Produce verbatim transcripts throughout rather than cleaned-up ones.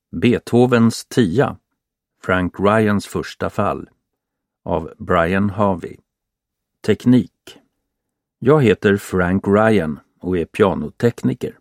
Beethovens tia, Frank Ryans första fall, av Brian Harvey. Teknik. Jag heter Frank Ryan och är pianotekniker.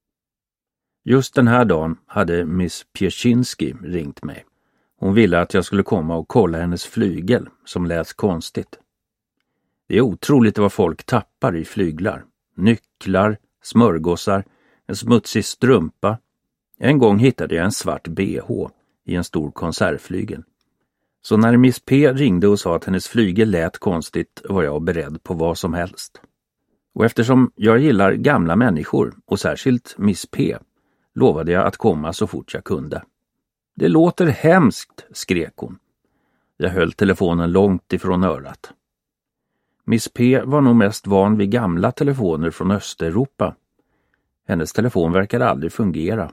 Just den här dagen hade Miss Pierzynski ringt mig. Hon ville att jag skulle komma och kolla hennes flygel som lät konstigt. Det är otroligt vad folk tappar i flyglar. Nycklar, smörgåsar, en smutsig strumpa. En gång hittade jag en svart B H i en stor konservflygel. Så när Miss P ringde och sa att hennes flygel lät konstigt var jag beredd på vad som helst. Och eftersom jag gillar gamla människor och särskilt Miss P lovade jag att komma så fort jag kunde. Det låter hemskt, skrek hon. Jag höll telefonen långt ifrån örat. Miss P var nog mest van vid gamla telefoner från Östeuropa. Hennes telefon verkade aldrig fungera.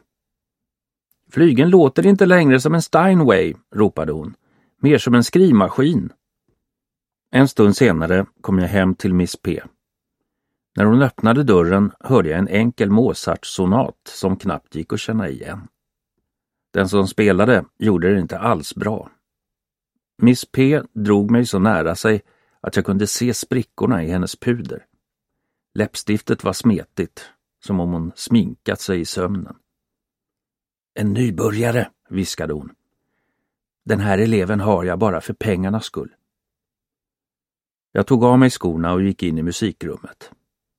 Flygen låter inte längre som en Steinway, ropade hon. Mer som en skrivmaskin. En stund senare kom jag hem till Miss P. När hon öppnade dörren hörde jag en enkel Mozart-sonat som knappt gick att känna igen. Den som spelade gjorde det inte alls bra. Miss P drog mig så nära sig att jag kunde se sprickorna i hennes puder. Läppstiftet var smetigt, som om hon sminkat sig i sömnen. En nybörjare, viskade hon. Den här eleven har jag bara för pengarnas skull. Jag tog av mig skorna och gick in i musikrummet.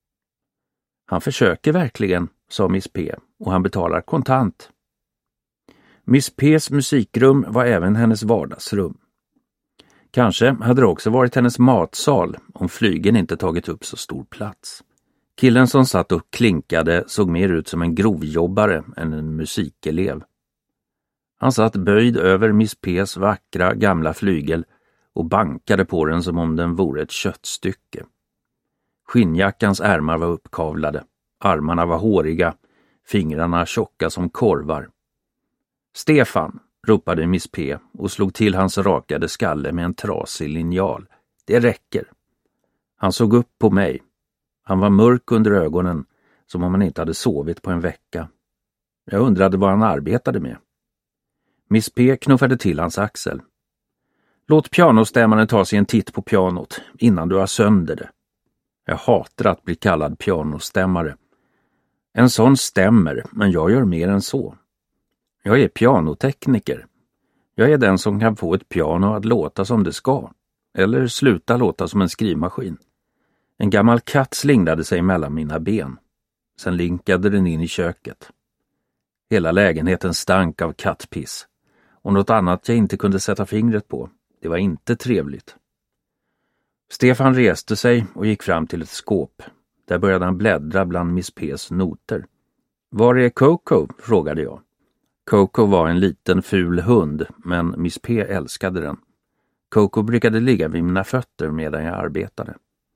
Han försöker verkligen, sa Miss P, och han betalar kontant. Miss P:s musikrum var även hennes vardagsrum. Kanske hade det också varit hennes matsal om flygen inte tagit upp så stor plats. Killen som satt och klinkade såg mer ut som en grovjobbare än en musikelev. Han satt böjd över Miss P:s vackra gamla flygel och bankade på den som om den vore ett köttstycke. Skinnjackans ärmar var uppkavlade, armarna var håriga, fingrarna tjocka som korvar. Stefan, ropade Miss P och slog till hans rakade skalle med en trasig linjal. Det räcker. Han såg upp på mig. Han var mörk under ögonen, som om han inte hade sovit på en vecka. Jag undrade vad han arbetade med. Miss P knuffade till hans axel. Låt pianostämmaren ta sig en titt på pianot innan du har sönder det. Jag hatar att bli kallad pianostämmare. En sån stämmer, men jag gör mer än så. Jag är pianotekniker. Jag är den som kan få ett piano att låta som det ska, eller sluta låta som en skrivmaskin. En gammal katt slingrade sig mellan mina ben. Sen linkade den in i köket. Hela lägenheten stank av kattpiss. Och något annat jag inte kunde sätta fingret på. Det var inte trevligt. Stefan reste sig och gick fram till ett skåp. Där började han bläddra bland Miss P:s noter. Var är Coco? Frågade jag. Coco var en liten ful hund, men Miss P älskade den. Coco brukade ligga vid mina fötter medan jag arbetade.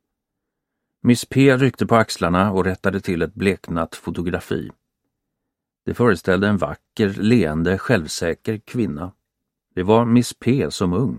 Miss P ryckte på axlarna och rättade till ett bleknat fotografi. Det föreställde en vacker, leende, självsäker kvinna. Det var Miss P som ung.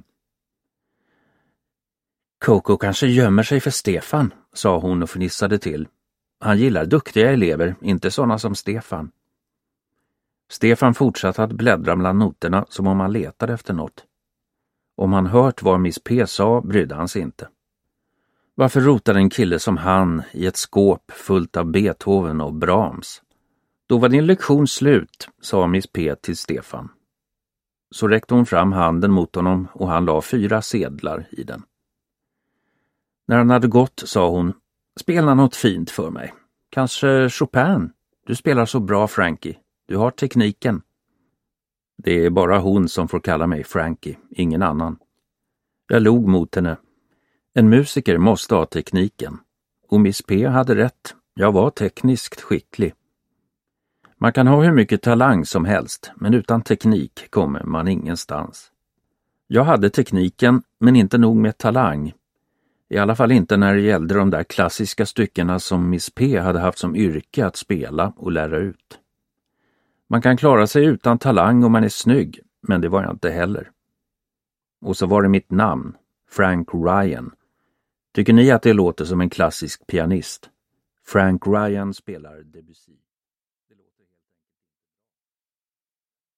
Coco kanske gömmer sig för Stefan, sa hon och fnissade till. Han gillar duktiga elever, inte sådana som Stefan. Stefan fortsatte att bläddra bland noterna som om han letade efter något. Om han hört vad Miss P sa brydde han sig inte. Varför rotade en kille som han i ett skåp fullt av Beethoven och Brahms? Då var din lektion slut, sa Miss P till Stefan. Så räckte hon fram handen mot honom och han la fyra sedlar i den. När han hade gått sa hon, spela något fint för mig. Kanske Chopin? Du spelar så bra, Frankie. Du har tekniken. Det är bara hon som får kalla mig Frankie, ingen annan. Jag log mot henne. En musiker måste ha tekniken. Och Miss P hade rätt. Jag var tekniskt skicklig. Man kan ha hur mycket talang som helst, men utan teknik kommer man ingenstans. Jag hade tekniken, men inte nog med talang. I alla fall inte när det gällde de där klassiska styckena som Miss P hade haft som yrke att spela och lära ut. Man kan klara sig utan talang om man är snygg, men det var jag inte heller. Och så var det mitt namn, Frank Ryan. Tycker ni att det låter som en klassisk pianist? Frank Ryan spelar Debussy.